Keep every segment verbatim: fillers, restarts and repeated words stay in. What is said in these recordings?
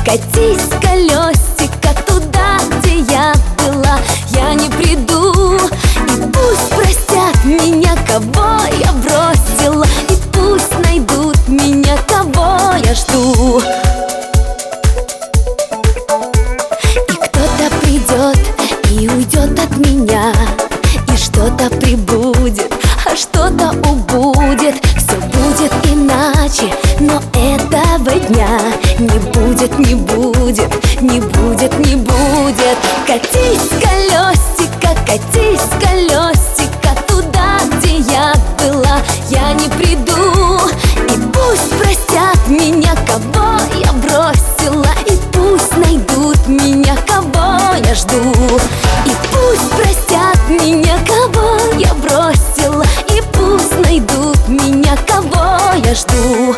Катись, колесико, туда, где я была. Я не приду, и пусть простят меня, кого я бросила, и пусть найдут меня, кого я жду. И кто-то придет и уйдет от меня, и что-то прибудет, а что-то убудет. Все будет иначе, но этого дня не будет, не будет, не будет, не будет. Катись, колесико, катись, колесико, туда, где я была. Я не приду, и пусть простят меня, кого я бросила, и пусть найдут меня, кого я жду. И пусть простят меня, кого я бросила, и пусть найдут меня, кого я жду.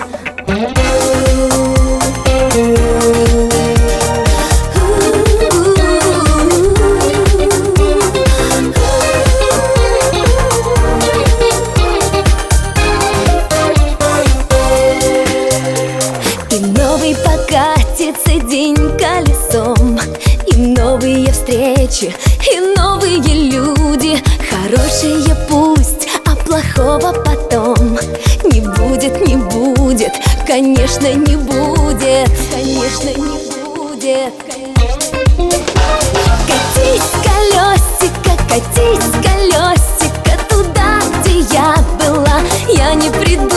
И новый покатится день колесом, и новые встречи, и новые люди. Хорошие пусть, а плохого потом не будет, не будет, конечно, не будет, конечно, не будет. Катись, колесико, катись, колесико, туда, где я была. Я не приду,